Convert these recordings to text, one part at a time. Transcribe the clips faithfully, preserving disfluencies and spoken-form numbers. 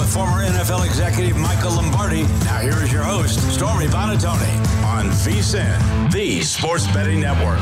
former N F L executive Michael Lombardi. Now here is your host, Stormy Buonantony, on VSiN, the Sports Betting Network.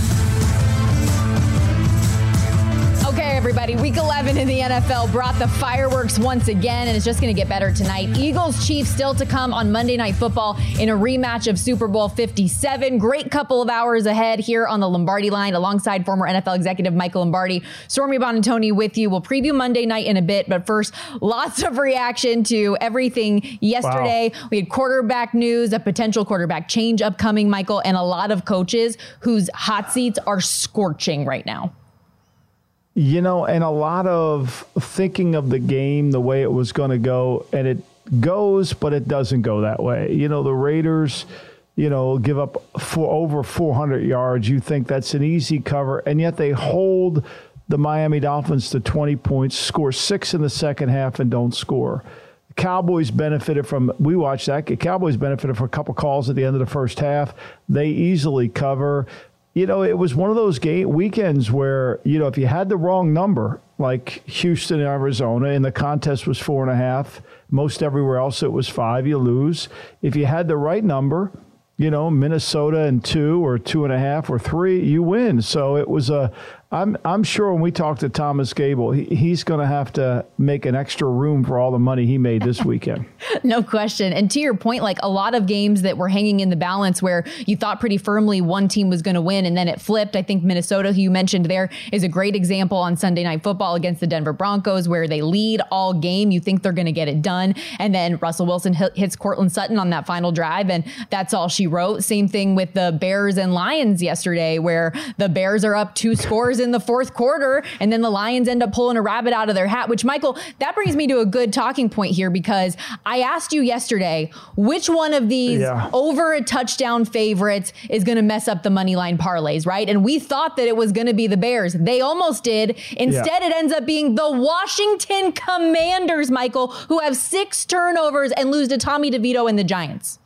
Okay, everybody, week eleven in the N F L brought the fireworks once again, and it's just going to get better tonight. Eagles-Chiefs still to come on Monday Night Football in a rematch of Super Bowl fifty-seven. Great couple of hours ahead here on the Lombardi line alongside former N F L executive Michael Lombardi. Stormy Buonantony with you. We'll preview Monday night in a bit, but first, lots of reaction to everything yesterday. Wow. We had quarterback news, a potential quarterback change upcoming, Michael, and a lot of coaches whose hot seats are scorching right now. You know, and a lot of thinking of the game the way it was going to go, and it goes, but it doesn't go that way. You know, the Raiders, you know, give up for over four hundred yards. You think that's an easy cover, and yet they hold the Miami Dolphins to twenty points, score six in the second half, and don't score. The Cowboys benefited from, we watched that. The Cowboys benefited from a couple calls at the end of the first half. They easily cover. You know, it was one of those game weekends where, you know, if you had the wrong number, like Houston, Arizona, and the contest was four and a half, most everywhere else it was five, you lose. If you had the right number, you know, Minnesota and two or two and a half or three, you win. So it was a, I'm I'm sure when we talk to Thomas Gable, he, he's going to have to make an extra room for all the money he made this weekend. No question. And to your point, like a lot of games that were hanging in the balance where you thought pretty firmly one team was going to win and then it flipped. I think Minnesota, who you mentioned there, is a great example on Sunday Night Football against the Denver Broncos, where they lead all game. You think they're going to get it done. And then Russell Wilson hits Cortland Sutton on that final drive, and that's all she wrote. Same thing with the Bears and Lions yesterday, where the Bears are up two scores in the fourth quarter, and then the Lions end up pulling a rabbit out of their hat, which, Michael, that brings me to a good talking point here, because I asked you yesterday, which one of these yeah. over a touchdown favorites is going to mess up the money line parlays, right? And we thought that it was going to be the Bears. They almost did. Instead, yeah. it ends up being the Washington Commanders, Michael, who have six turnovers and lose to Tommy DeVito and the Giants.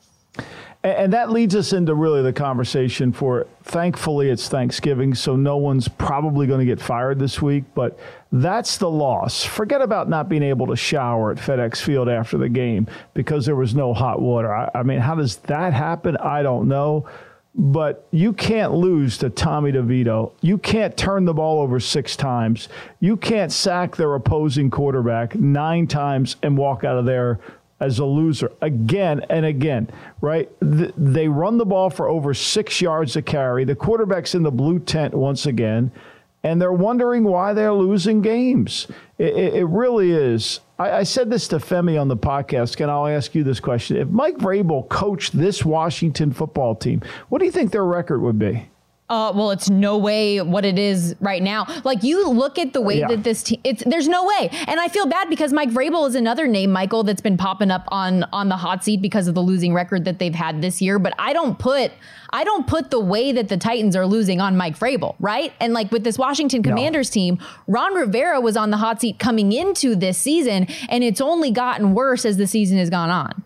And that leads us into really the conversation for, thankfully, it's Thanksgiving, so no one's probably going to get fired this week, but that's the loss. Forget about not being able to shower at FedEx Field after the game because there was no hot water. I, I mean, how does that happen? I don't know. But you can't lose to Tommy DeVito. You can't turn the ball over six times. You can't sack their opposing quarterback nine times and walk out of there as a loser again and again, right? Th- they run the ball for over six yards a carry. The quarterback's in the blue tent once again, and they're wondering why they're losing games. It, it, it really is. I, I said this to Femi on the podcast, and I'll ask you this question. If Mike Vrabel coached this Washington football team, what do you think their record would be? Uh, well, it's no way what it is right now. Like, you look at the way yeah. that this team, it's there's no way. And I feel bad because Mike Vrabel is another name, Michael, that's been popping up on on the hot seat because of the losing record that they've had this year. But I don't put I don't put the way that the Titans are losing on Mike Vrabel, right? And like with this Washington Commanders no. team, Ron Rivera was on the hot seat coming into this season, and it's only gotten worse as the season has gone on.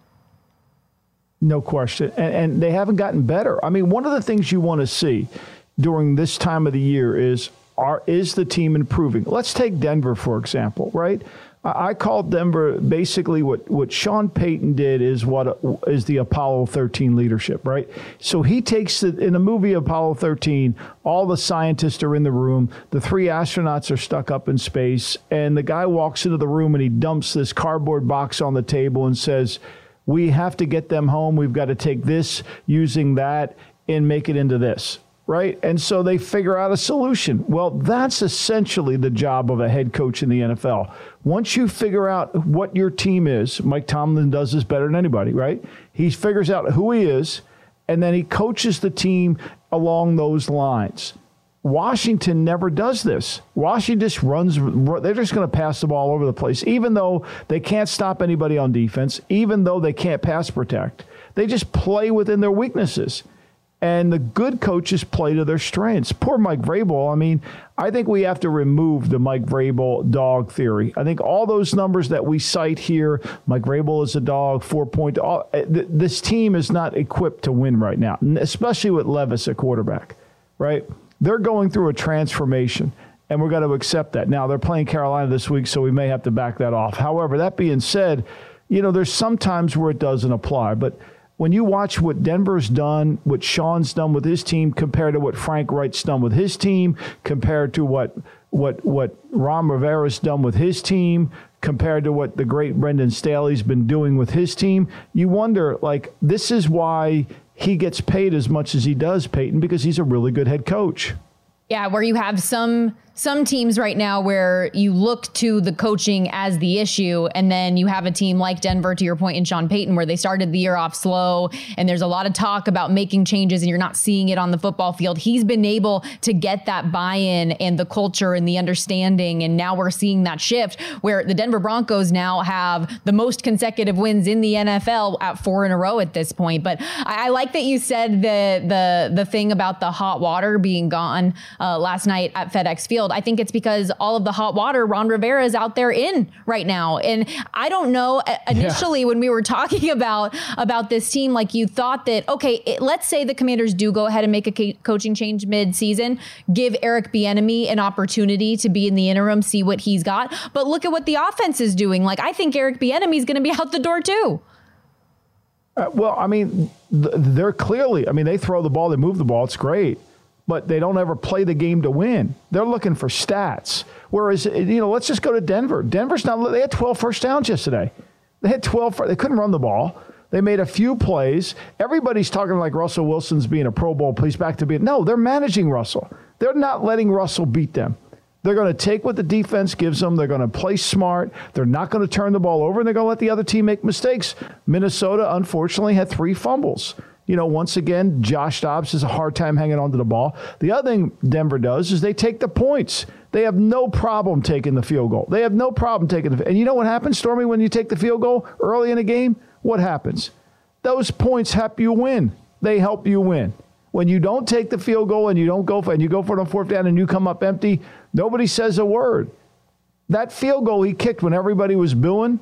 No question. And, and they haven't gotten better. I mean, one of the things you want to see during this time of the year is, are, is the team improving? Let's take Denver, for example, right? I, I called Denver basically what, what Sean Payton did is what is the Apollo thirteen leadership, right? So he takes it in the movie Apollo thirteen, all the scientists are in the room, the three astronauts are stuck up in space, and the guy walks into the room and he dumps this cardboard box on the table and says, we have to get them home. We've got to take this using that and make it into this. Right. And so they figure out a solution. Well, that's essentially the job of a head coach in the N F L. Once you figure out what your team is, Mike Tomlin does this better than anybody, right? He figures out who he is, and then he coaches the team along those lines. Washington never does this. Washington just runs. They're just going to pass the ball over the place, even though they can't stop anybody on defense, even though they can't pass protect. They just play within their weaknesses. And the good coaches play to their strengths. Poor Mike Vrabel. I mean, I think we have to remove the Mike Vrabel dog theory. I think all those numbers that we cite here, Mike Vrabel is a dog, four point. All, this team is not equipped to win right now, especially with Levis at quarterback, right? They're going through a transformation. and we're going to accept that. Now, they're playing Carolina this week, so we may have to back that off. However, that being said, you know, there's some times where it doesn't apply. But when you watch what Denver's done, what Sean's done with his team, compared to what Frank Wright's done with his team, compared to what what what Ron Rivera's done with his team, compared to what the great Brendan Staley's been doing with his team, you wonder, like, this is why he gets paid as much as he does, Peyton, because he's a really good head coach. Yeah, where you have some some teams right now where you look to the coaching as the issue, and then you have a team like Denver, to your point, in Sean Payton, where they started the year off slow, and there's a lot of talk about making changes, and you're not seeing it on the football field. He's been able to get that buy-in and the culture and the understanding, and now we're seeing that shift where the Denver Broncos now have the most consecutive wins in the N F L at four in a row at this point. But I, I like that you said the the the thing about the hot water being gone uh, last night at FedEx Field. I think it's because all of the hot water Ron Rivera is out there in right now. And I don't know, initially yeah. when we were talking about, about this team, like you thought that, okay, it, let's say the Commanders do go ahead and make a ca- coaching change mid-season, give Eric Bieniemy an opportunity to be in the interim, see what he's got. But look at what the offense is doing. Like, I think Eric Bieniemy is going to be out the door too. Uh, well, I mean, th- they're clearly, I mean, they throw the ball, they move the ball. It's great. But they don't ever play the game to win. They're looking for stats. Whereas, you know, let's just go to Denver. Denver's not, they had twelve first downs yesterday. They had twelve, they couldn't run the ball. They made a few plays. Everybody's talking like Russell Wilson's being a Pro Bowl, he's back to being, no, they're managing Russell. They're not letting Russell beat them. They're going to take what the defense gives them. They're going to play smart. They're not going to turn the ball over, and they're going to let the other team make mistakes. Minnesota, unfortunately, had three fumbles. You know, once again, Josh Dobbs has a hard time hanging on to the ball. The other thing Denver does is they take the points. They have no problem taking the field goal. They have no problem taking the – and you know what happens, Stormy, when you take the field goal early in a game? What happens? Those points help you win. They help you win. When you don't take the field goal and you don't go for and you go for it on fourth down and you come up empty, nobody says a word. That field goal he kicked when everybody was booing,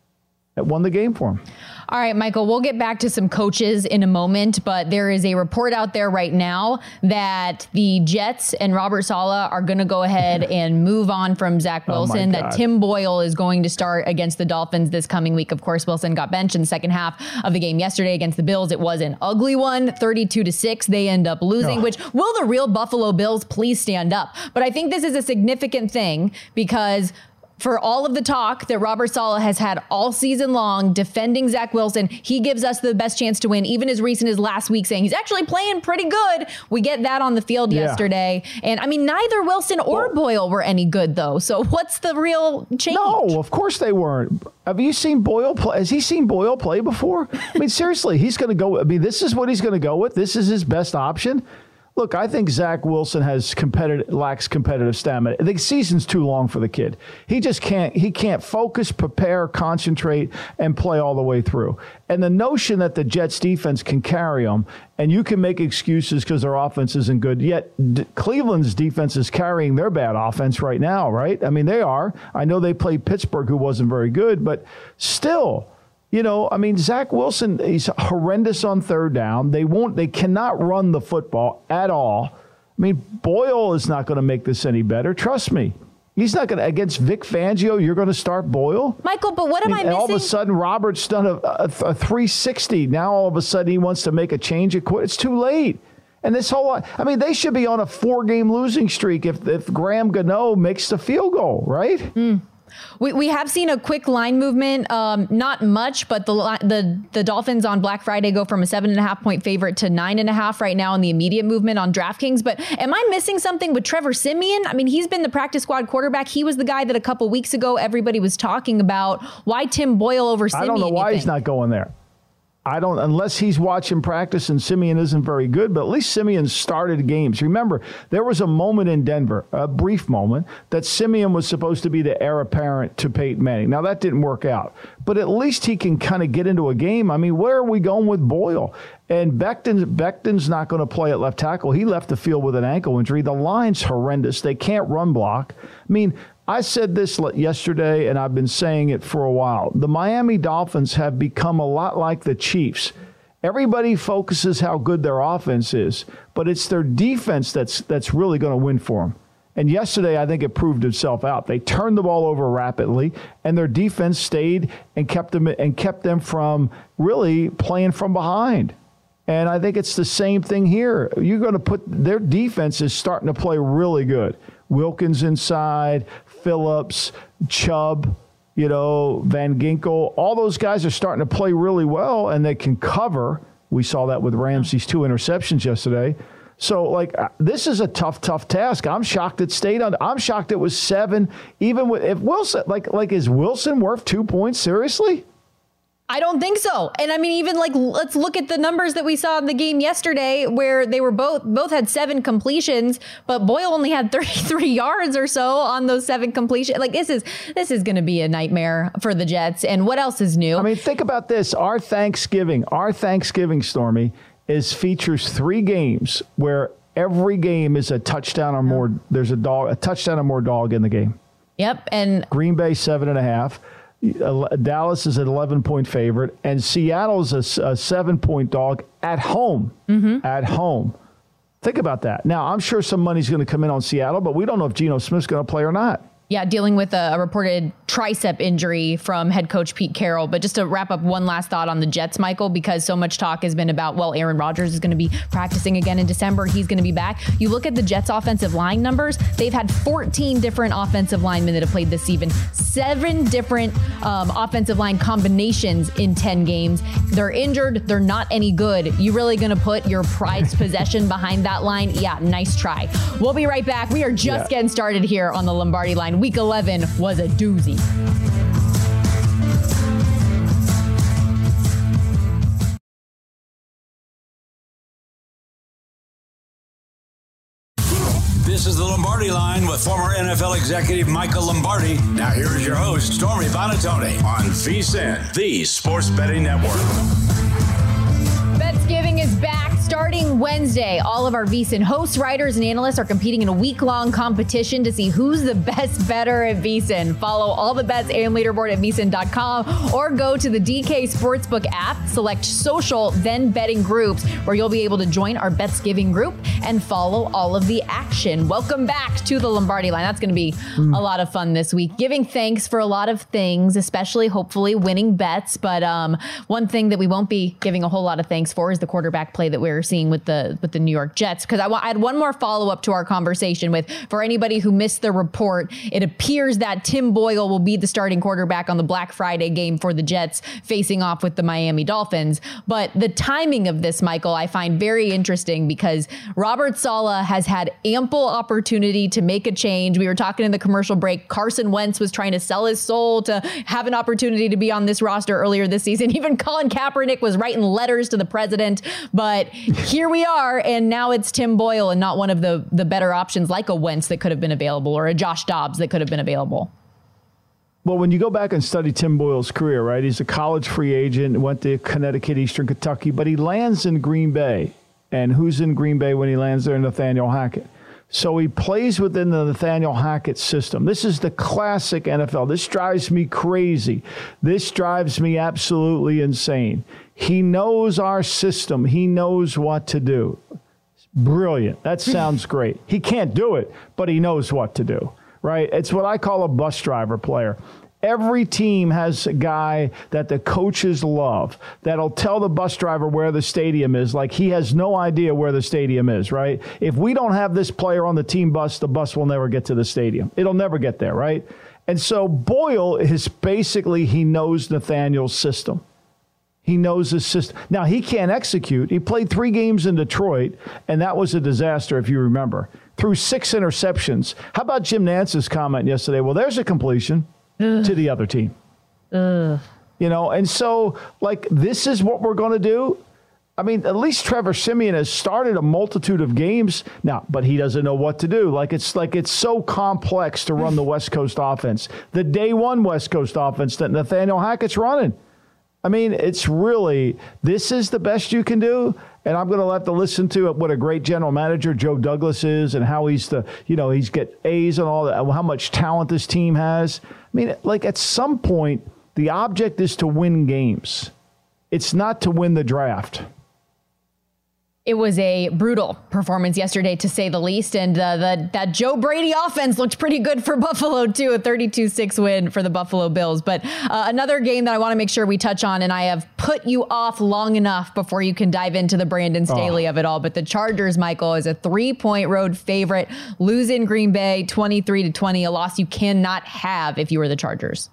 it won the game for him. All right, Michael, we'll get back to some coaches in a moment, but there is a report out there right now that the Jets and Robert Saleh are going to go ahead and move on from Zach Wilson, oh that Tim Boyle is going to start against the Dolphins this coming week. Of course, Wilson got benched in the second half of the game yesterday against the Bills. It was an ugly one, thirty-two to six. They end up losing, oh. which will the real Buffalo Bills please stand up? But I think this is a significant thing because for all of the talk that Robert Saleh has had all season long defending Zach Wilson, he gives us the best chance to win, even as recent as last week, saying he's actually playing pretty good. We get that on the field yeah. yesterday. And I mean, neither Wilson or well, Boyle were any good, though. So what's the real change? No, of course they weren't. Have you seen Boyle play? Has he seen Boyle play before? I mean, seriously, he's going to go. I mean, this is what he's going to go with. This is his best option. Look, I think Zach Wilson has competitive lacks competitive stamina. The season's too long for the kid. He just can't he can't focus, prepare, concentrate, and play all the way through. And the notion that the Jets defense can carry him, and you can make excuses because their offense isn't good, yet D- Cleveland's defense is carrying their bad offense right now, right? I mean, they are. I know they played Pittsburgh, who wasn't very good, but still. You know, I mean, Zach Wilson, he's horrendous on third down. They won't, they cannot run the football at all. I mean, Boyle is not going to make this any better. Trust me. He's not going to, against Vic Fangio, you're going to start Boyle? Michael, but what am I, mean, I missing? All of a sudden, Robert's done a, a, a three sixty. Now, all of a sudden, he wants to make a change. It's too late. And this whole, I mean, they should be on a four-game losing streak if, if Graham Gano makes the field goal, right? Mm. We we have seen a quick line movement, um, not much, but the the the Dolphins on Black Friday go from a seven and a half point favorite to nine and a half right now in the immediate movement on DraftKings. But am I missing something with Trevor Siemian? I mean, he's been the practice squad quarterback. He was the guy that a couple weeks ago everybody was talking about. Why Tim Boyle over Siemian? I don't know why he's not going there. I don't, unless he's watching practice and Siemian isn't very good, but at least Siemian started games. Remember, there was a moment in Denver, a brief moment, that Siemian was supposed to be the heir apparent to Peyton Manning. Now, that didn't work out, but at least he can kind of get into a game. I mean, where are we going with Boyle? And Becton, Becton's not going to play at left tackle. He left the field with an ankle injury. The line's horrendous. They can't run block. I mean, I said this yesterday, and I've been saying it for a while. The Miami Dolphins have become a lot like the Chiefs. Everybody focuses how good their offense is, but it's their defense that's that's really going to win for them. And yesterday, I think it proved itself out. They turned the ball over rapidly, and their defense stayed and kept them and kept them from really playing from behind. And I think it's the same thing here. You're going to put their defense is starting to play really good. Wilkins inside, Phillips, Chubb, you know, Van Ginkel, all those guys are starting to play really well, and they can cover. We saw that with Ramsey's two interceptions yesterday. So, like, this is a tough, tough task. I'm shocked it stayed on. I'm shocked it was seven. Even with if Wilson, like, like is Wilson worth two points? Seriously? I don't think so. And I mean, even like, let's look at the numbers that we saw in the game yesterday where they were both, both had seven completions, but Boyle only had thirty-three yards or so on those seven completions. Like this is, this is going to be a nightmare for the Jets. And what else is new? I mean, think about this. Our Thanksgiving, our Thanksgiving, Stormy, is features three games where every game is a touchdown or more. There's a dog, a touchdown or more dog in the game. Yep. And Green Bay, seven and a half. Dallas is an eleven-point favorite, and Seattle's a, a seven-point dog at home. Mm-hmm. At home. Think about that. Now, I'm sure some money's going to come in on Seattle, but we don't know if Geno Smith's going to play or not. Yeah, dealing with a, a reported tricep injury from head coach Pete Carroll. But just to wrap up, one last thought on the Jets, Michael, because so much talk has been about, well, Aaron Rodgers is going to be practicing again in December. He's going to be back. You look at the Jets offensive line numbers. They've had fourteen different offensive linemen that have played this season, seven different um, offensive line combinations in ten games. They're injured. They're not any good. You really going to put your prized possession behind that line? Yeah, nice try. We'll be right back. We are just yeah. getting started here on the Lombardi Line. Week eleven was a doozy. This is the Lombardi Line with former N F L executive Michael Lombardi. Now here is your host, Stormy Buonantony, on VSiN, the Sports Betting Network. Betsgiving is back starting Wednesday. All of our VSiN hosts, writers, and analysts are competing in a week-long competition to see who's the best bettor at VSiN. Follow all the bets and leaderboard at V S I N dot com or go to the D K Sportsbook app, select social, then betting groups, where you'll be able to join our Betsgiving group and follow all of the action. Welcome back to the Lombardi Line. That's going to be mm. a lot of fun this week. Giving thanks for a lot of things, especially hopefully winning bets. But um, one thing that we won't be giving a whole lot of thanks for is the quarterback play that we're seeing with the with the New York Jets. Because I, w- I had one more follow-up to our conversation with, for anybody who missed the report, it appears that Tim Boyle will be the starting quarterback on the Black Friday game for the Jets facing off with the Miami Dolphins. But the timing of this, Michael, I find very interesting because Robert Saleh has had ample opportunity to make a change. We were talking in the commercial break. Carson Wentz was trying to sell his soul to have an opportunity to be on this roster earlier this season. Even Colin Kaepernick was writing letters to the president. But here we are, and now it's Tim Boyle and not one of the, the better options like a Wentz that could have been available or a Josh Dobbs that could have been available. Well, when you go back and study Tim Boyle's career, right, he's a college free agent, went to Connecticut, Eastern Kentucky, but he lands in Green Bay. And who's in Green Bay when he lands there? Nathaniel Hackett. So he plays within the Nathaniel Hackett system. This is the classic N F L. This drives me crazy. This drives me absolutely insane. He knows our system. He knows what to do. Brilliant. That sounds great. He can't do it, but he knows what to do, right? It's what I call a bus driver player. Every team has a guy that the coaches love that'll tell the bus driver where the stadium is, like he has no idea where the stadium is, right? If we don't have this player on the team bus, the bus will never get to the stadium. It'll never get there, right? And so Boyle is basically, he knows Nathaniel's system. He knows his system. Now, he can't execute. He played three games in Detroit, and that was a disaster, if you remember. Threw six interceptions. How about Jim Nance's comment yesterday? Well, there's a completion. Ugh. To the other team. Ugh. You know, and so, like, this is what we're going to do. I mean, at least Trevor Siemian has started a multitude of games now, but he doesn't know what to do. Like, it's like it's so complex to run the West Coast offense. The day one West Coast offense that Nathaniel Hackett's running. I mean, it's really, this is the best you can do. And I'm going to have to listen to what a great general manager Joe Douglas is and how he's the, you know, he's get A's and all that, how much talent this team has. I mean, like at some point, the object is to win games. It's not to win the draft. It was a brutal performance yesterday, to say the least. And uh, the, that Joe Brady offense looked pretty good for Buffalo, too. A thirty-two six win for the Buffalo Bills. But uh, another game that I want to make sure we touch on, and I have put you off long enough before you can dive into the Brandon Staley oh. of it all. But the Chargers, Michael, is a three-point road favorite. Lose in Green Bay, twenty-three to twenty, a loss you cannot have if you were the Chargers.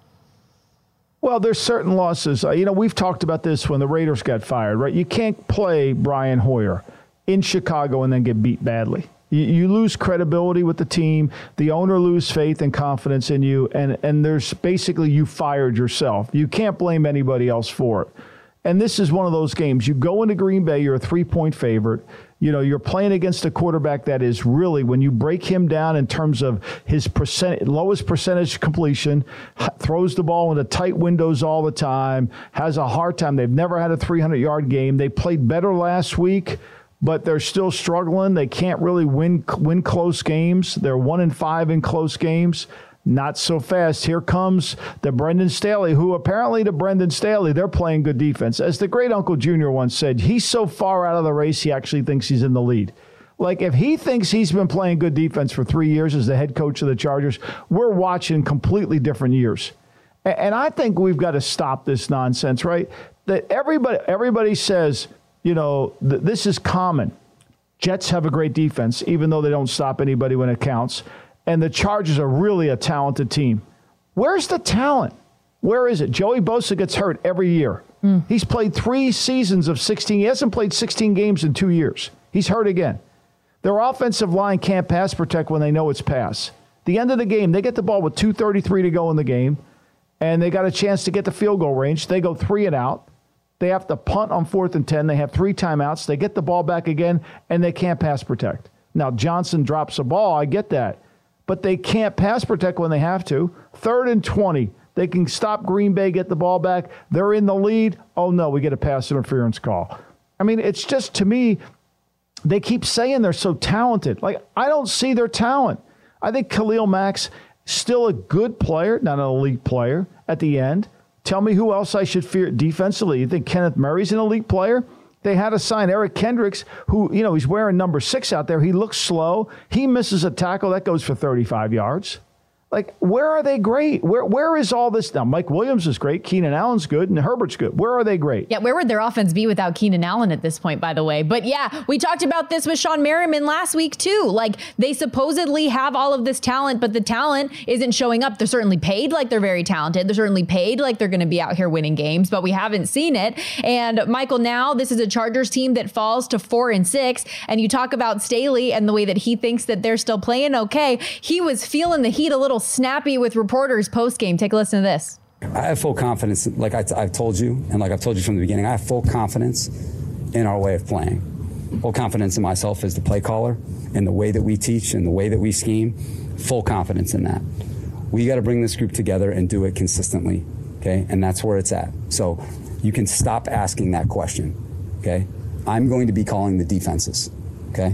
Well, there's certain losses. Uh, you know, we've talked about this when the Raiders got fired, right? You can't play Brian Hoyer in Chicago and then get beat badly. You, you lose credibility with the team. The owner lose faith and confidence in you, and, and there's basically you fired yourself. You can't blame anybody else for it. And this is one of those games. You go into Green Bay, you're a three-point favorite. You know, you're playing against a quarterback that is really, when you break him down in terms of his percent, lowest percentage completion, throws the ball into tight windows all the time, has a hard time. They've never had a three hundred yard game. They played better last week, but they're still struggling. They can't really win win close games. They're one and five in close games. Not so fast. Here comes the Brendan Staley, who apparently to Brendan Staley, they're playing good defense. As the great Uncle Junior once said, he's so far out of the race, he actually thinks he's in the lead. Like, if he thinks he's been playing good defense for three years as the head coach of the Chargers, we're watching completely different years. And I think we've got to stop this nonsense, right? That everybody, everybody says, you know, th- this is common. Jets have a great defense, even though they don't stop anybody when it counts. And the Chargers are really a talented team. Where's the talent? Where is it? Joey Bosa gets hurt every year. Mm. He's played three seasons of sixteen. He hasn't played sixteen games in two years. He's hurt again. Their offensive line can't pass protect when they know it's pass. The end of the game, they get the ball with two thirty-three to go in the game, and they got a chance to get the field goal range. They go three and out. They have to punt on fourth and ten. They have three timeouts. They get the ball back again, and they can't pass protect. Now, Johnson drops a ball. I get that. But they can't pass protect when they have to. Third and twenty. They can stop Green Bay, get the ball back. They're in the lead. Oh, no, we get a pass interference call. I mean, it's just, to me, they keep saying they're so talented. Like, I don't see their talent. I think Khalil Mack's still a good player, not an elite player at the end. Tell me who else I should fear defensively. You think Kenneth Murray's an elite player? They had to sign Eric Kendricks, who, you know, he's wearing number six out there. He looks slow. He misses a tackle. That goes for thirty-five yards. Like, where are they great? Where Where is all this now? Mike Williams is great. Keenan Allen's good. And Herbert's good. Where are they great? Yeah, where would their offense be without Keenan Allen at this point, by the way? But yeah, we talked about this with Sean Merriman last week, too. Like, they supposedly have all of this talent, but the talent isn't showing up. They're certainly paid like they're very talented. They're certainly paid like they're going to be out here winning games, but we haven't seen it. And Michael, now this is a Chargers team that falls to four and six. And you talk about Staley and the way that he thinks that they're still playing okay. He was feeling the heat a little snappy with reporters post-game. Take a listen to this. I have full confidence, like I t- I've told you, and like I've told you from the beginning, I have full confidence in our way of playing. Full confidence in myself as the play caller, in the way that we teach, and the way that we scheme. Full confidence in that. We got to bring this group together and do it consistently, okay? And that's where it's at. So you can stop asking that question, okay? I'm going to be calling the defenses, okay?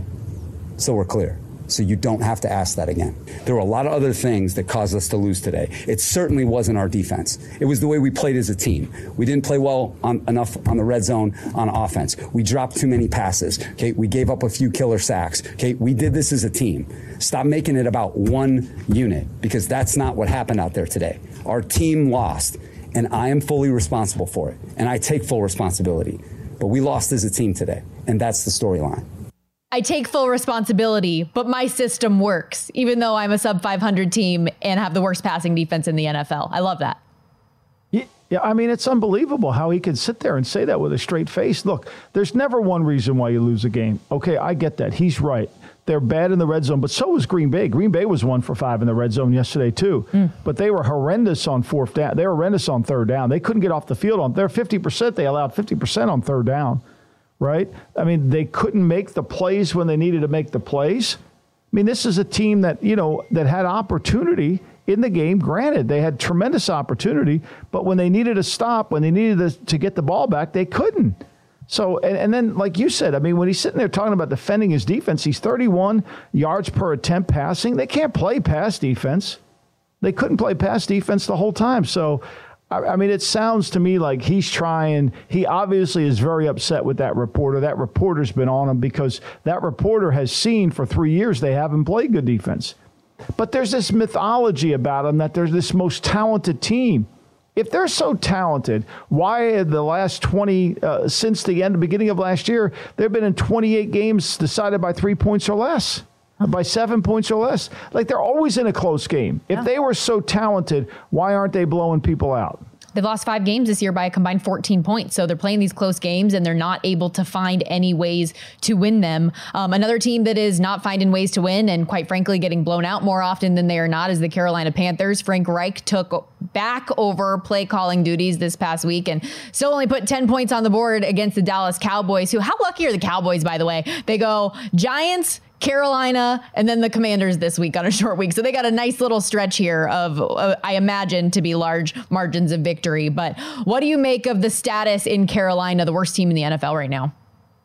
So we're clear. So you don't have to ask that again. There were a lot of other things that caused us to lose today. It certainly wasn't our defense. It was the way we played as a team. We didn't play well on, enough on the red zone on offense. We dropped too many passes. Okay, we gave up a few killer sacks. Okay, we did this as a team. Stop making it about one unit, because that's not what happened out there today. Our team lost, and I am fully responsible for it, and I take full responsibility. But we lost as a team today, and that's the storyline. I take full responsibility, but my system works, even though I'm a sub five hundred team and have the worst passing defense in the N F L. I love that. Yeah, yeah, I mean, it's unbelievable how he can sit there and say that with a straight face. Look, there's never one reason why you lose a game. Okay, I get that. He's right. They're bad in the red zone, but so was Green Bay. Green Bay was one for five in the red zone yesterday, too. Mm. But they were horrendous on fourth down. They were horrendous on third down. They couldn't get off the field on. They're fifty percent. They allowed fifty percent on third down. Right? I mean, they couldn't make the plays when they needed to make the plays. I mean, this is a team that, you know, that had opportunity in the game. Granted, they had tremendous opportunity, but when they needed a stop, when they needed to, to get the ball back, they couldn't. So, and, and then, like you said, I mean, when he's sitting there talking about defending his defense, he's thirty-one yards per attempt passing. They can't play pass defense. They couldn't play pass defense the whole time. So, I, I mean, it sounds to me like he's trying. He obviously is very upset with that reporter. That reporter's been on him because that reporter has seen for three years they haven't played good defense. But there's this mythology about them that they're this most talented team. If they're so talented, why the last twenty, uh, since the end, beginning of last year, they've been in twenty-eight games decided by three points or less, by seven points or less? Like, they're always in a close game. If yeah. they were so talented, why aren't they blowing people out? They've lost five games this year by a combined fourteen points. So they're playing these close games and they're not able to find any ways to win them. Um, another team that is not finding ways to win and quite frankly getting blown out more often than they are not is the Carolina Panthers. Frank Reich took back over play calling duties this past week and still only put ten points on the board against the Dallas Cowboys, who, how lucky are the Cowboys, by the way? They go Giants, Carolina, and then the Commanders this week on a short week. So they got a nice little stretch here of, uh, I imagine, to be large margins of victory. But what do you make of the status in Carolina, the worst team in the N F L right now?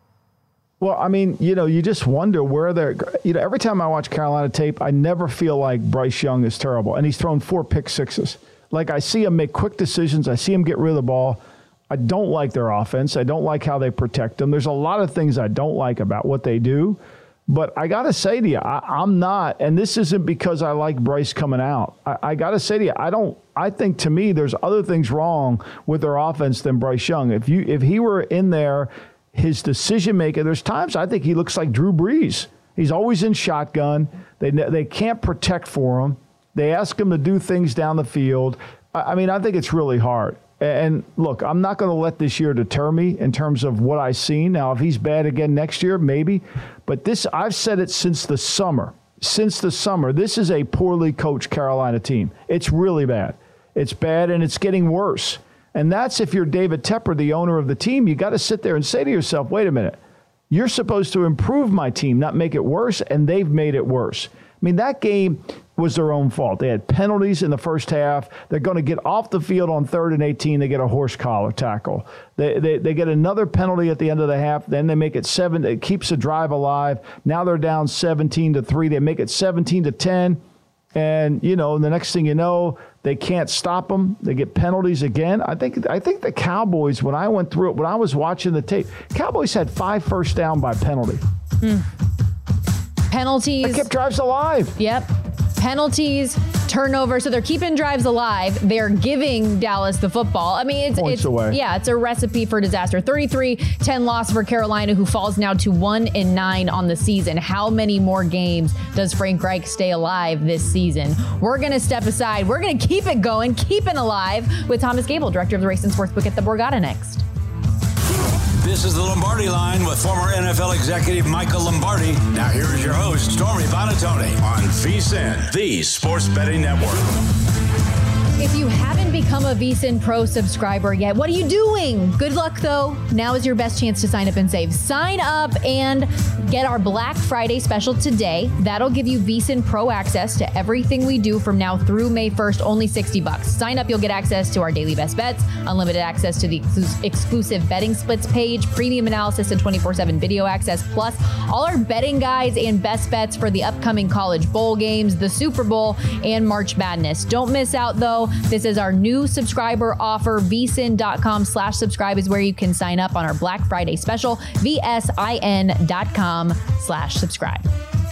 Well, I mean, you know, you just wonder where they're, you know, every time I watch Carolina tape, I never feel like Bryce Young is terrible. And he's thrown four pick sixes. Like, I see him make quick decisions. I see him get rid of the ball. I don't like their offense. I don't like how they protect them. There's a lot of things I don't like about what they do. But I got to say to you, I, I'm not, and this isn't because I like Bryce coming out. I, I got to say to you, I don't, I think to me, there's other things wrong with their offense than Bryce Young. If you, if he were in there, his decision maker, there's times I think he looks like Drew Brees. He's always in shotgun. They, they can't protect for him. They ask him to do things down the field. I, I mean, I think it's really hard. And look, I'm not going to let this year deter me in terms of what I've seen. Now, if he's bad again next year, maybe. But this, I've said it since the summer. Since the summer, this is a poorly coached Carolina team. It's really bad. It's bad, and it's getting worse. And that's if you're David Tepper, the owner of the team. You got to sit there and say to yourself, wait a minute. You're supposed to improve my team, not make it worse, and they've made it worse. I mean, that game was their own fault. They had penalties in the first half. They're going to get off the field on third and eighteen. They get a horse collar tackle. They, they they get another penalty at the end of the half. Then they make it seven. It keeps the drive alive. Now they're down seventeen to three. They make it seventeen to ten. And, you know, the next thing you know, they can't stop them. They get penalties again. I think I think the Cowboys, when I went through it, when I was watching the tape, Cowboys had five first down by penalty. Mm. Penalties. They kept drives alive. Yep. Penalties, turnover. So they're keeping drives alive. They're giving Dallas the football. I mean, it's, Points it's away. yeah, it's a recipe for disaster. thirty-three ten loss for Carolina, who falls now to one and nine on the season. How many more games does Frank Reich stay alive this season? We're going to step aside. We're going to keep it going, keep it alive with Thomas Gable, director of the Race and Sportsbook at the Borgata, next. This is the Lombardi Line with former N F L executive Michael Lombardi. Now here's your host, Stormy Buonantony on VSiN, the Sports Betting Network. If you haven't become a VSiN Pro subscriber yet, what are you doing? Good luck, though. Now is your best chance to sign up and save. Sign up and get our Black Friday special today. That'll give you VSiN Pro access to everything we do from now through May first, only sixty bucks. Sign up, you'll get access to our daily best bets, unlimited access to the ex- exclusive betting splits page, premium analysis, and twenty-four seven video access, plus all our betting guides and best bets for the upcoming college bowl games, the Super Bowl, and March Madness. Don't miss out, though. This is our new subscriber offer. VSiN.com slash subscribe is where you can sign up on our Black Friday special. VSIN.com slash subscribe.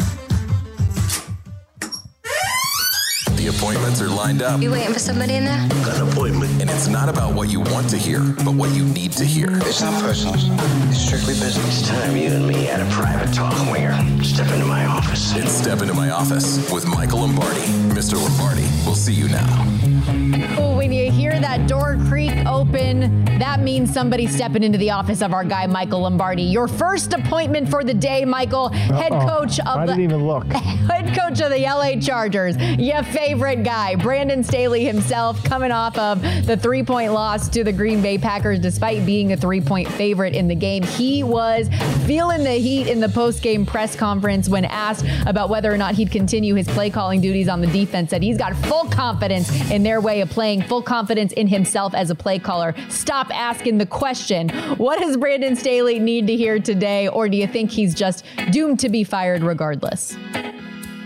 The appointments are lined up. You waiting for somebody in there? Got an appointment. And it's not about what you want to hear, but what you need to hear. It's not personal. It's strictly business. It's time you and me had a private talk, Winger. Step into my office. It's Step Into My Office with Michael Lombardi. Mister Lombardi, we'll see you now. Oh, when you hear that door creak open, that means somebody stepping into the office of our guy, Michael Lombardi. Your first appointment for the day, Michael, head Uh-oh. coach of I the didn't even look. head coach of the L A Chargers. Your favorite guy, Brandon Staley himself, coming off of the three-point loss to the Green Bay Packers, despite being a three-point favorite in the game. He was feeling the heat in the post-game press conference when asked about whether or not he'd continue his play-calling duties on the defense. Said he's got full confidence in their way of playing, full confidence in himself as a play caller. Stop asking the question. What does Brandon Staley need to hear today, or do you think he's just doomed to be fired regardless?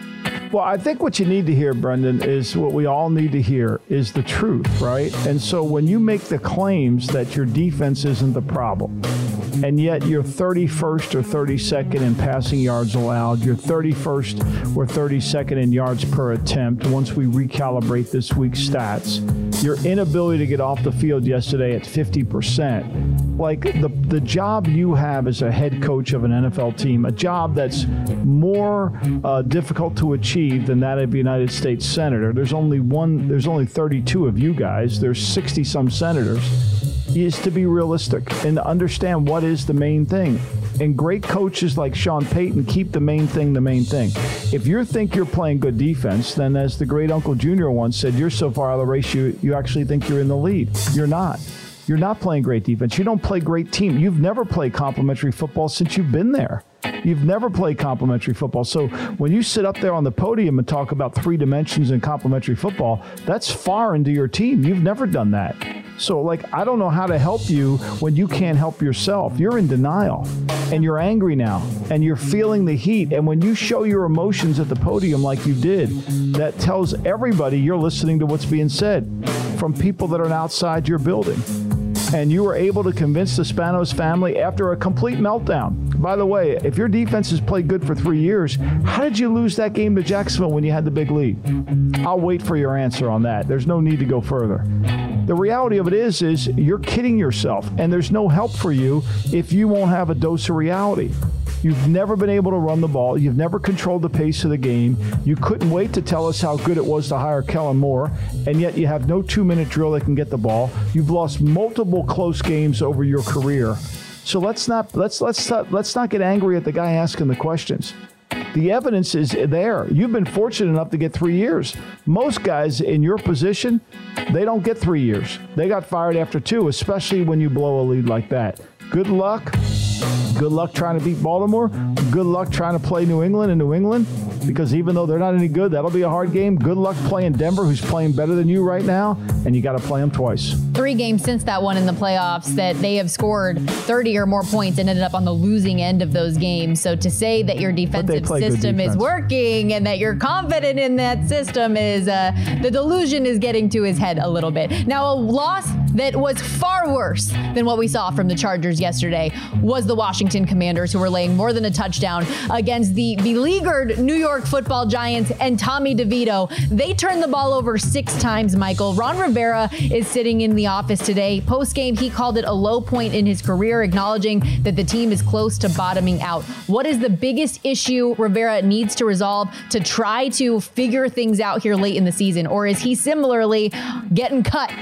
Well, I think what you need to hear, Brendan, is what we all need to hear is the truth, right? And so when you make the claims that your defense isn't the problem, and yet you're thirty-first or thirty-second in passing yards allowed, you're thirty-first or thirty-second in yards per attempt once we recalibrate this week's stats, your inability to get off the field yesterday at fifty percent, like the, the job you have as a head coach of an N F L team, a job that's more uh, difficult to achieve than that of a United States senator. There's only one, there's only thirty-two of you guys. There's sixty some senators. Is to be realistic and to understand what is the main thing. And great coaches like Sean Payton keep the main thing the main thing. If you think you're playing good defense, then as the great Uncle Junior once said, you're so far out of the race, you, you actually think you're in the lead. You're not. You're not playing great defense. You don't play great team. You've never played complimentary football since you've been there. You've never played complimentary football. So when you sit up there on the podium and talk about three dimensions in complimentary football, that's foreign to your team. You've never done that. So, like, I don't know how to help you when you can't help yourself. You're in denial, and you're angry now, and you're feeling the heat. And when you show your emotions at the podium like you did, that tells everybody you're listening to what's being said from people that are outside your building. And you were able to convince the Spanos family after a complete meltdown. By the way, if your defense has played good for three years, how did you lose that game to Jacksonville when you had the big lead? I'll wait for your answer on that. There's no need to go further. The reality of it is, is you're kidding yourself, and there's no help for you if you won't have a dose of reality. You've never been able to run the ball. You've never controlled the pace of the game. You couldn't wait to tell us how good it was to hire Kellen Moore, and yet you have no two-minute drill that can get the ball. You've lost multiple close games over your career. So let's not let's let's not, let's not get angry at the guy asking the questions. The evidence is there. You've been fortunate enough to get three years. Most guys in your position, they don't get three years. They got fired after two, especially when you blow a lead like that. Good luck. Good luck trying to beat Baltimore. Good luck trying to play New England in New England, because even though they're not any good, that'll be a hard game. Good luck playing Denver, who's playing better than you right now, and you got to play them twice. Three games since that one in the playoffs that they have scored thirty or more points and ended up on the losing end of those games. So to say that your defensive system is working and that you're confident in that system is uh, the delusion is getting to his head a little bit. Now, a loss that was far worse than what we saw from the Chargers yesterday was the Washington Commanders, who were laying more than a touchdown against the beleaguered New York Football Giants and Tommy DeVito. They turned the ball over six times, Michael. Ron Rivera is sitting in the office today. Post-game, he called it a low point in his career, acknowledging that the team is close to bottoming out. What is the biggest issue Rivera needs to resolve to try to figure things out here late in the season? Or is he similarly getting cut?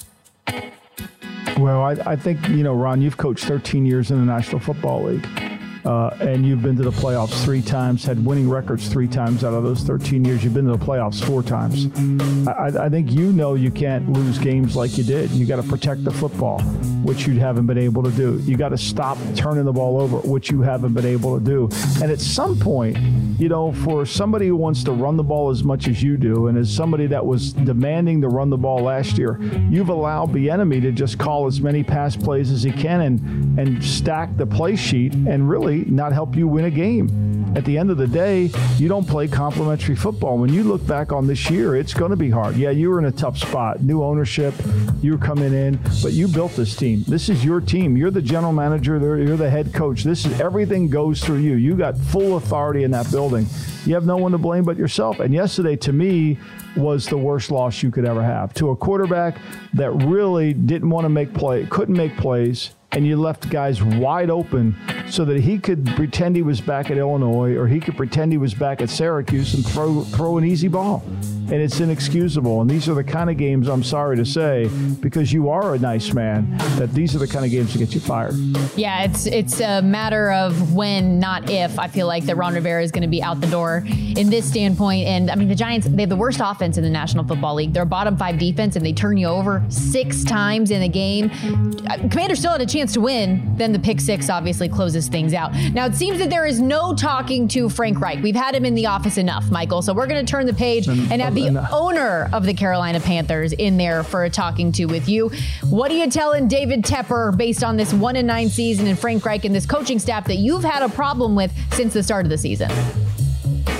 Well, I, I think, you know, Ron, you've coached thirteen years in the National Football League. Uh, and you've been to the playoffs three times, had winning records three times out of those thirteen years. You've been to the playoffs four times. I, I think you know you can't lose games like you did. You got to protect the football, which you haven't been able to do. You got to stop turning the ball over, which you haven't been able to do. And at some point, you know, for somebody who wants to run the ball as much as you do, and as somebody that was demanding to run the ball last year, you've allowed Bieniemy to just call as many pass plays as he can and, and stack the play sheet and really not help you win a game. At the end of the day, you don't play complimentary football. When you look back on this year, it's going to be hard. Yeah, you were in a tough spot. New ownership, you're coming in, but you built this team. This is your team. You're the general manager. You're the head coach. This is everything goes through you. You got full authority in that building. You have no one to blame but yourself. And yesterday, to me, was the worst loss you could ever have. To a quarterback that really didn't want to make play, couldn't make plays, and you left guys wide open so that he could pretend he was back at Illinois, or he could pretend he was back at Syracuse and throw throw an easy ball. And it's inexcusable. And these are the kind of games, I'm sorry to say, because you are a nice man, that these are the kind of games that get you fired. Yeah, it's it's a matter of when, not if. I feel like that Ron Rivera is going to be out the door in this standpoint. And, I mean, the Giants, they have the worst offense in the National Football League. They're a bottom five defense, and they turn you over six times in a game. Commanders still had a chance to win. Then the pick six obviously closes things out. Now, it seems that there is no talking to Frank Reich. We've had him in the office enough, Michael. So we're going to turn the page and, and have the owner of the Carolina Panthers in there for a talking to with you. What are you telling David Tepper based on this one and nine season and Frank Reich and this coaching staff that you've had a problem with since the start of the season?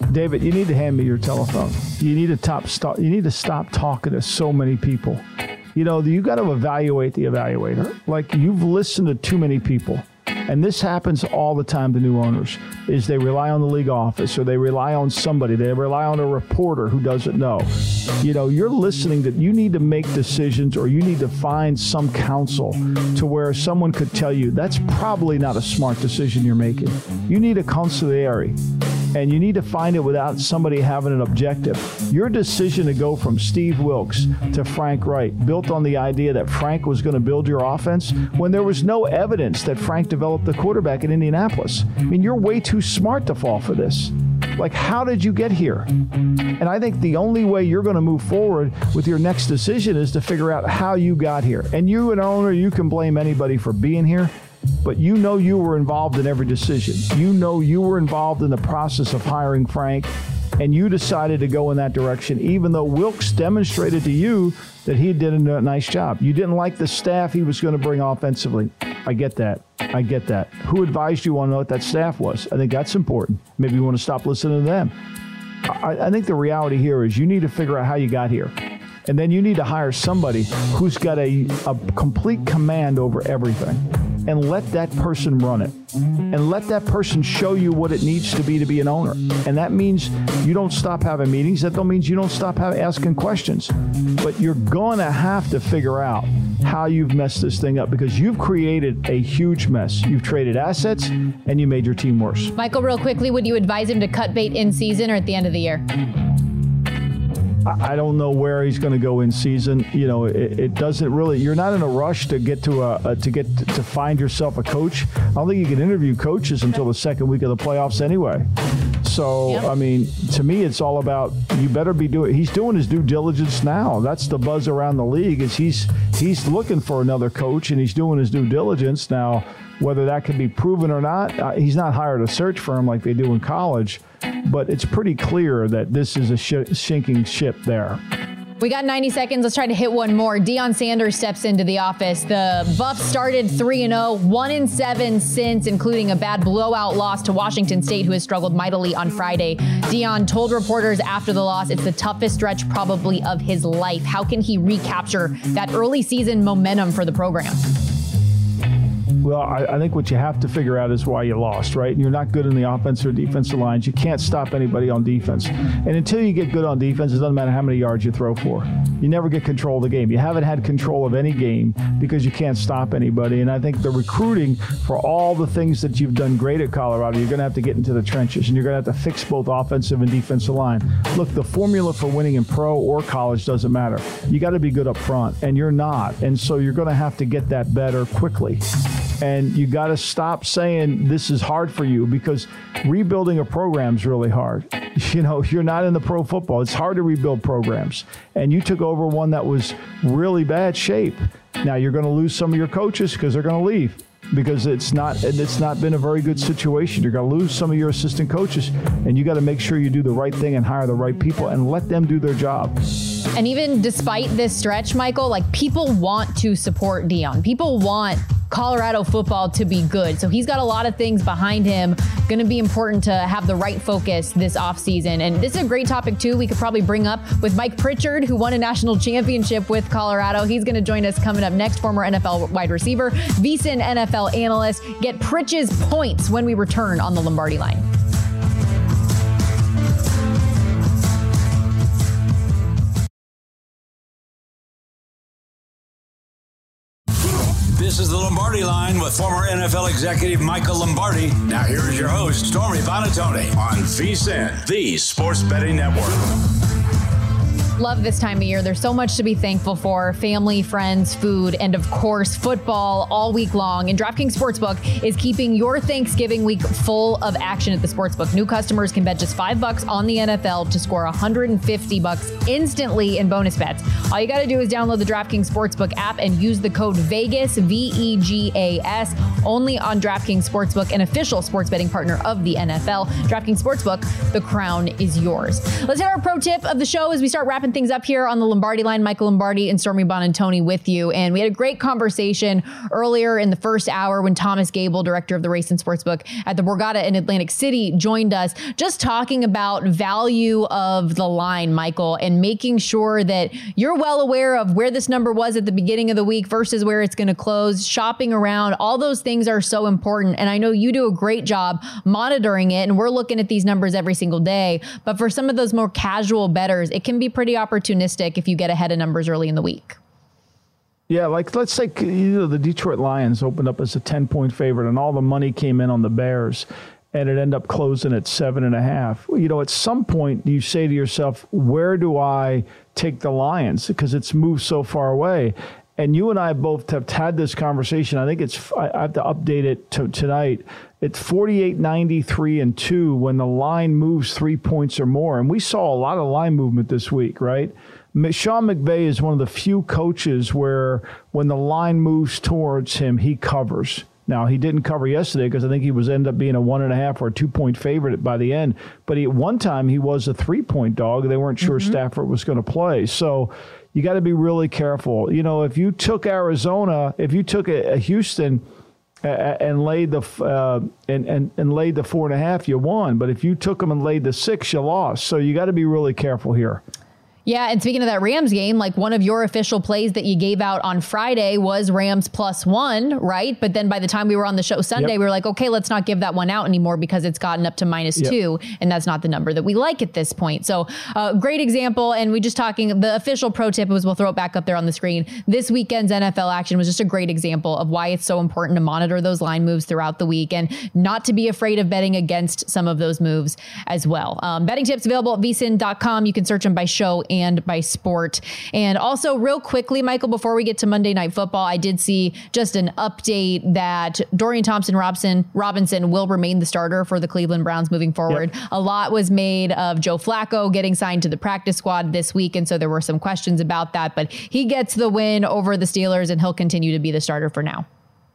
David, you need to hand me your telephone. You need to top stop. You need to stop talking to so many people. You know, you got to evaluate the evaluator. Like, you've listened to too many people. And this happens all the time to new owners, is they rely on the league office, or they rely on somebody. They rely on a reporter who doesn't know. You know, you're listening to, you need to make decisions, or you need to find some counsel to where someone could tell you that's probably not a smart decision you're making. You need a consigliere. And you need to find it without somebody having an objective. Your decision to go from Steve Wilks to Frank Wright, built on the idea that Frank was going to build your offense, when there was no evidence that Frank developed the quarterback in Indianapolis. I mean, you're way too smart to fall for this. Like, how did you get here? And I think the only way you're going to move forward with your next decision is to figure out how you got here. And you, an owner, you can blame anybody for being here. But you know you were involved in every decision. You know you were involved in the process of hiring Frank, and you decided to go in that direction, even though Wilks demonstrated to you that he did a nice job. You didn't like the staff he was going to bring offensively. I get that. I get that. Who advised you on what that staff was? I think that's important. Maybe you want to stop listening to them. I, I think the reality here is you need to figure out how you got here. And then you need to hire somebody who's got a, a complete command over everything. And let that person run it. And let that person show you what it needs to be to be an owner. And that means you don't stop having meetings. That don't mean you don't stop have, asking questions. But you're going to have to figure out how you've messed this thing up, because you've created a huge mess. You've traded assets, and you made your team worse. Michael, real quickly, would you advise him to cut bait in season or at the end of the year? I don't know where he's going to go in season. You know, it, it doesn't really. You're not in a rush to get to a, a to get to, to find yourself a coach. I don't think you can interview coaches until the second week of the playoffs anyway. So yep. I mean, to me, it's all about you better be doing. He's doing his due diligence now. That's the buzz around the league. Is he's he's looking for another coach, and he's doing his due diligence now. Whether that can be proven or not, uh, he's not hired a search firm like they do in college. But it's pretty clear that this is a sh- sinking ship there. We got ninety seconds. Let's try to hit one more. Deion Sanders steps into the office. The Buffs started three and oh, one and seven since, including a bad blowout loss to Washington State, who has struggled mightily on Friday. Deion told reporters after the loss it's the toughest stretch probably of his life. How can he recapture that early season momentum for the program? Well, I, I think what you have to figure out is why you lost, right? You're not good in the offensive or defensive lines. You can't stop anybody on defense. And until you get good on defense, it doesn't matter how many yards you throw for. You never get control of the game. You haven't had control of any game because you can't stop anybody. And I think the recruiting for all the things that you've done great at Colorado, you're going to have to get into the trenches, and you're going to have to fix both offensive and defensive line. Look, the formula for winning in pro or college doesn't matter. You got to be good up front, and you're not. And so you're going to have to get that better quickly. And you got to stop saying this is hard for you, because rebuilding a program is really hard. You know, you're not in the pro football. It's hard to rebuild programs. And you took over one that was really bad shape. Now you're going to lose some of your coaches because they're going to leave, because it's not it's not been a very good situation. You're going to lose some of your assistant coaches, and you got to make sure you do the right thing and hire the right people and let them do their job. And even despite this stretch, Michael, like, people want to support Deion. People want Colorado football to be good. So he's got a lot of things behind him. Going to be important to have the right focus this offseason. And this is a great topic, too, we could probably bring up with Mike Pritchard, who won a national championship with Colorado. He's going to join us coming up next, former N F L wide receiver, VSiN N F L analyst. Get Pritch's points when we return on the Lombardi Line. This is the Lombardi Line with former N F L executive Michael Lombardi. Now here's your host, Stormy Buonantony, on VSiN, the Sports Betting Network. Love this time of year. There's so much to be thankful for. Family, friends, food, and of course, football all week long. And DraftKings Sportsbook is keeping your Thanksgiving week full of action at the Sportsbook. New customers can bet just five bucks on the N F L to score one hundred fifty bucks instantly in bonus bets. All you got to do is download the DraftKings Sportsbook app and use the code VEGAS, V E G A S, only on DraftKings Sportsbook, an official sports betting partner of the N F L. DraftKings Sportsbook, the crown is yours. Let's hit our pro tip of the show as we start wrapping wrapping things up here on the Lombardi line. Michael Lombardi and Stormy Buonantony with you. And we had a great conversation earlier in the first hour when Thomas Gable, director of the Race and Sportsbook at the Borgata in Atlantic City, joined us, just talking about value of the line, Michael, and making sure that you're well aware of where this number was at the beginning of the week versus where it's going to close, shopping around. All those things are so important. And I know you do a great job monitoring it, and we're looking at these numbers every single day. But for some of those more casual bettors, it can be pretty opportunistic if you get ahead of numbers early in the week. Yeah, like let's say you know the Detroit Lions opened up as a ten-point favorite, and all the money came in on the Bears, and it ended up closing at seven and a half. You know, at some point you say to yourself, where do I take the Lions? Because it's moved so far away. And you and I both have had this conversation. I think it's, I have to update it to tonight. It's forty-eight ninety-three and two when the line moves three points or more. And we saw a lot of line movement this week, right? Sean McVay is one of the few coaches where when the line moves towards him, he covers. Now, he didn't cover yesterday because I think he was ended up being a one and a half or a two point favorite by the end. But he, at one time, he was a three point dog. They weren't sure mm-hmm. Stafford was going to play. So you got to be really careful. You know, if you took Arizona, if you took a, a Houston uh, and laid the uh, and, and and laid the four and a half, you won. But if you took them and laid the six, you lost. So you got to be really careful here. Yeah, and speaking of that Rams game, like one of your official plays that you gave out on Friday was Rams plus one, right? But then by the time we were on the show Sunday, yep. we were like, okay, let's not give that one out anymore because it's gotten up to minus yep. two, and that's not the number that we like at this point. So uh, great example, and we just talking, the official pro tip was, we'll throw it back up there on the screen. This weekend's N F L action was just a great example of why it's so important to monitor those line moves throughout the week and not to be afraid of betting against some of those moves as well. Um, betting tips available at V S I N dot com. You can search them by show and by sport. And also real quickly, Michael, before we get to Monday Night Football, I did see just an update that Dorian Thompson-Robinson Robinson will remain the starter for the Cleveland Browns moving forward. Yep. A lot was made of Joe Flacco getting signed to the practice squad this week, and so there were some questions about that, but he gets the win over the Steelers, and he'll continue to be the starter for now.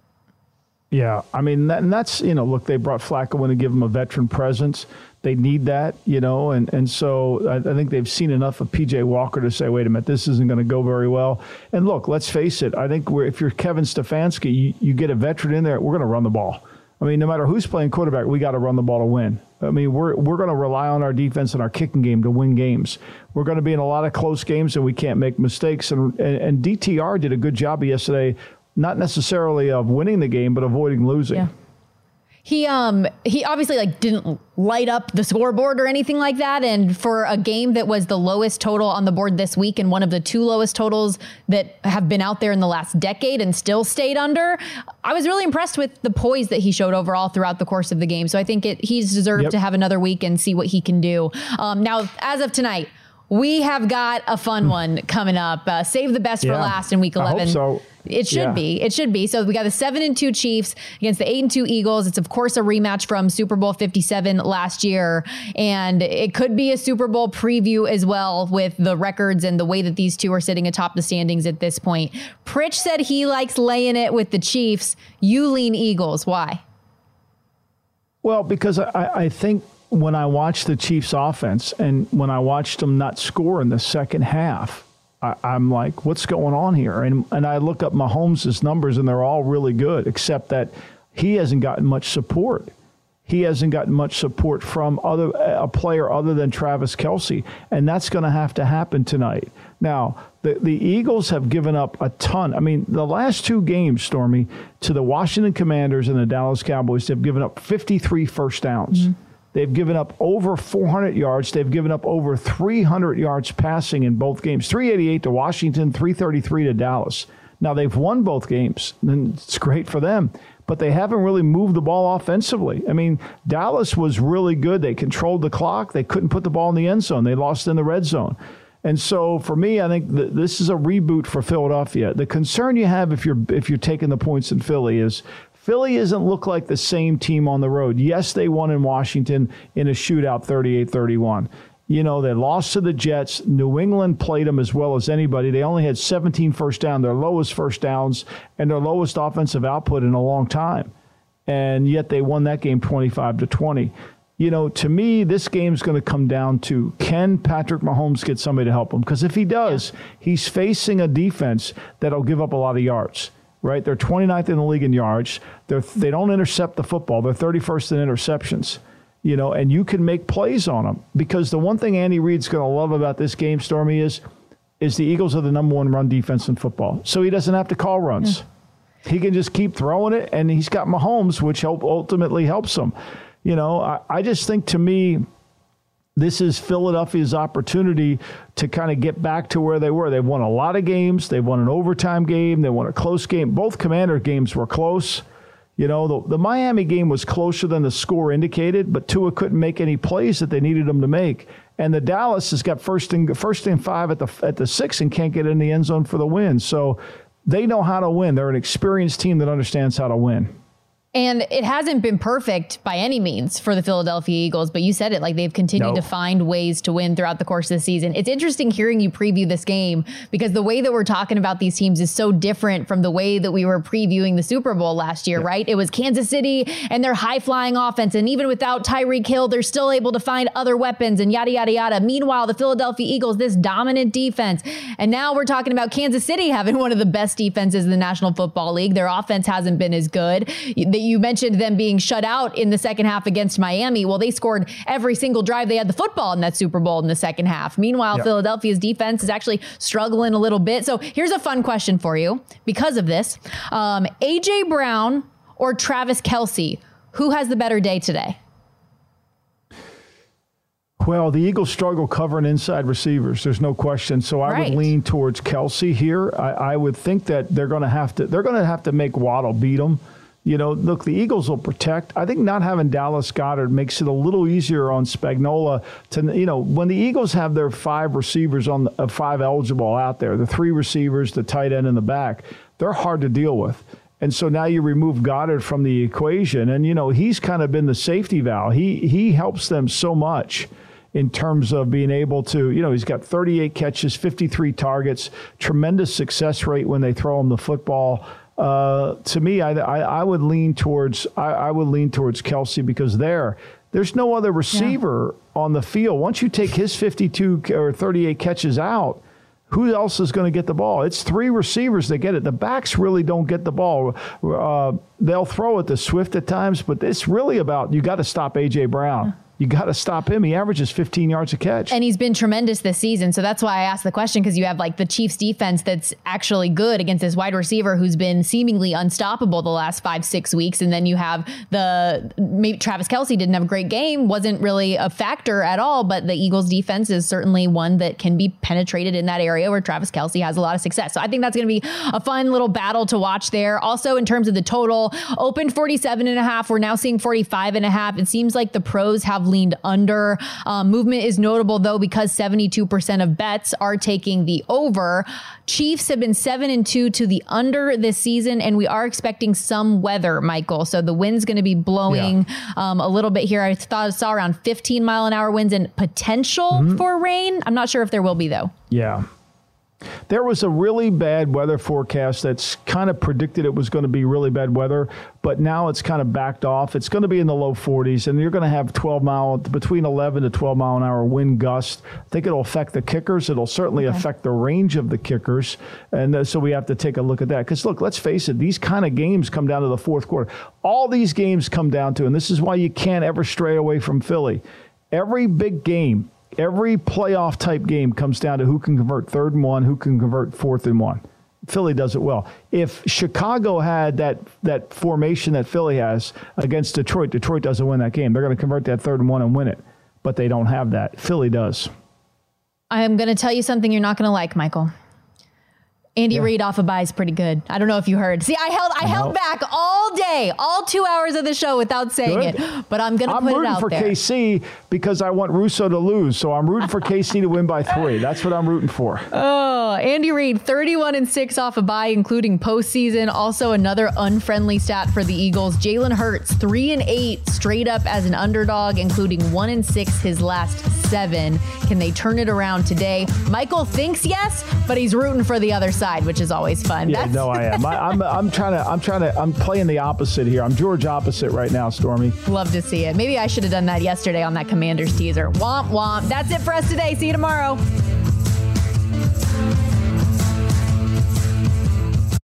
Yeah, I mean, that, and that's, you know, look, they brought Flacco in to give him a veteran presence. They need that, you know, and, and so I, I think they've seen enough of P J Walker to say, wait a minute, this isn't going to go very well. And look, let's face it, I think we're, if you're Kevin Stefanski, you, you get a veteran in there, we're going to run the ball. I mean, no matter who's playing quarterback, we got to run the ball to win. I mean, we're we're going to rely on our defense and our kicking game to win games. We're going to be in a lot of close games, and we can't make mistakes. And, and, and D T R did a good job yesterday, not necessarily of winning the game, but avoiding losing. Yeah. He um he obviously like didn't light up the scoreboard or anything like that. And for a game that was the lowest total on the board this week and one of the two lowest totals that have been out there in the last decade and still stayed under, I was really impressed with the poise that he showed overall throughout the course of the game. So I think it he's deserved yep. to have another week and see what he can do. Um, now, as of tonight, we have got a fun one coming up. Uh, save the best yeah, for last in week eleven. I hope so. It should yeah. be. It should be. So we got the seven and two Chiefs against the eight and two Eagles. It's of course a rematch from Super Bowl fifty-seven last year, and it could be a Super Bowl preview as well with the records and the way that these two are sitting atop the standings at this point. Pritch said he likes laying it with the Chiefs. You lean Eagles. Why? Well, because I, I think when I watched the Chiefs offense and when I watched them not score in the second half, I, I'm like, what's going on here? And and I look up Mahomes' numbers, and they're all really good, except that he hasn't gotten much support. He hasn't gotten much support from other a player other than Travis Kelce, and that's going to have to happen tonight. Now, the, the Eagles have given up a ton. I mean, the last two games, Stormy, to the Washington Commanders and the Dallas Cowboys, they've given up fifty-three first downs. Mm-hmm. They've given up over four hundred yards. They've given up over three hundred yards passing in both games. three eighty-eight to Washington, three thirty-three to Dallas. Now, they've won both games, and it's great for them. But they haven't really moved the ball offensively. I mean, Dallas was really good. They controlled the clock. They couldn't put the ball in the end zone. They lost in the red zone. And so, for me, I think that this is a reboot for Philadelphia. The concern you have if you're if you're taking the points in Philly is Philly doesn't look like the same team on the road. Yes, they won in Washington in a shootout, thirty-eight thirty-one. You know, they lost to the Jets. New England played them as well as anybody. They only had seventeen first down, their lowest first downs, and their lowest offensive output in a long time. And yet they won that game twenty-five to twenty. you know, to me, this game's going to come down to, can Patrick Mahomes get somebody to help him? Because if he does, yeah. he's facing a defense that'll give up a lot of yards, right? They're twenty-ninth in the league in yards. They're, they don't intercept the football. They're thirty-first in interceptions, you know, and you can make plays on them. Because the one thing Andy Reid's going to love about this game, Stormy, is, is the Eagles are the number one run defense in football. So he doesn't have to call runs. Yeah. He can just keep throwing it, and he's got Mahomes, which help, ultimately helps him. You know, I, I just think, to me, this is Philadelphia's opportunity to kind of get back to where they were. They've won a lot of games. They won an overtime game. They won a close game. Both Commander games were close. You know, the, the Miami game was closer than the score indicated, but Tua couldn't make any plays that they needed him to make. And the Dallas has got first and first and five at the at the six and can't get in the end zone for the win. So they know how to win. They're an experienced team that understands how to win. And it hasn't been perfect by any means for the Philadelphia Eagles, but you said it, like they've continued no. to find ways to win throughout the course of the season. It's interesting hearing you preview this game because the way that we're talking about these teams is so different from the way that we were previewing the Super Bowl last year, yeah. right? It was Kansas City and their high-flying offense, and even without Tyreek Hill, they're still able to find other weapons and yada, yada, yada. Meanwhile, the Philadelphia Eagles, this dominant defense. And now we're talking about Kansas City having one of the best defenses in the National Football League. Their offense hasn't been as good. They You mentioned them being shut out in the second half against Miami. Well, they scored every single drive they had the football in that Super Bowl in the second half. Meanwhile, yep. Philadelphia's defense is actually struggling a little bit. So here's a fun question for you because of this. Um, A J Brown or Travis Kelce, who has the better day today? Well, the Eagles struggle covering inside receivers. There's no question. So I right. would lean towards Kelce here. I, I would think that they're going to have to. They're going to have to make Waddle beat them. You know, look, the Eagles will protect. I think not having Dallas Goedert makes it a little easier on Spagnuolo to, you know, when the Eagles have their five receivers on the, uh, five eligible out there, the three receivers, the tight end in the back, they're hard to deal with. And so now you remove Goddard from the equation. And, you know, he's kind of been the safety valve. He, he helps them so much in terms of being able to, you know, he's got thirty-eight catches, fifty-three targets, tremendous success rate when they throw him the football. Uh, to me, I, I, I would lean towards I, I would lean towards Kelce because there, there's no other receiver yeah. on the field. Once you take his fifty-two or thirty-eight catches out, who else is going to get the ball? It's three receivers that get it. The backs really don't get the ball. Uh, they'll throw it to Swift at times, but it's really about you got to stop A J Brown. Yeah. You got to stop him. He averages fifteen yards a catch. And he's been tremendous this season. So that's why I asked the question, because you have like the Chiefs defense that's actually good against this wide receiver who's been seemingly unstoppable the last five, six weeks. And then you have the maybe Travis Kelce didn't have a great game, wasn't really a factor at all. But the Eagles defense is certainly one that can be penetrated in that area where Travis Kelce has a lot of success. So I think that's going to be a fun little battle to watch there. Also, in terms of the total, opened forty-seven and a half. We're now seeing forty-five and a half. It seems like the pros have leaned under. Um, movement is notable, though, because seventy-two percent of bets are taking the over. Chiefs have been seven and two to the under this season, and we are expecting some weather, Michael. So the wind's going to be blowing yeah. um, a little bit here. I thought I saw around fifteen mile an hour winds and potential mm-hmm. for rain. I'm not sure if there will be, though. Yeah. There was a really bad weather forecast that's kind of predicted it was going to be really bad weather, but now it's kind of backed off. It's going to be in the low forties, and you're going to have twelve mile, between eleven to twelve mile an hour wind gust. I think it'll affect the kickers. It'll certainly okay. affect the range of the kickers, and uh, so we have to take a look at that. Because, look, let's face it, these kind of games come down to the fourth quarter. All these games come down to, and this is why you can't ever stray away from Philly. Every big game, every playoff type game comes down to who can convert third and one, who can convert fourth and one. Philly does it well. If Chicago had that that formation that Philly has against Detroit, Detroit doesn't win that game. They're going to convert that third and one and win it. But they don't have that. Philly does. I'm going to tell you something you're not going to like, Michael. Andy yeah. Reid off a bye is pretty good. I don't know if you heard. See, I held I no. held back all day, all two hours of the show without saying good. it. But I'm going to put it out there. I'm rooting for K C because I want Russo to lose. So I'm rooting for K C to win by three. That's what I'm rooting for. Oh, Andy Reid, thirty-one and six off a bye, including postseason. Also, another unfriendly stat for the Eagles. Jalen Hurts, three and eight straight up as an underdog, including one and six his last seven. Can they turn it around today? Michael thinks yes, but he's rooting for the other side, which is always fun. Yeah, That's- no, I am. I, I'm, I'm trying to, I'm trying to, I'm playing the opposite here. I'm George opposite right now, Stormy. Love to see it. Maybe I should have done that yesterday on that Commanders teaser. Womp womp. That's it for us today. See you tomorrow.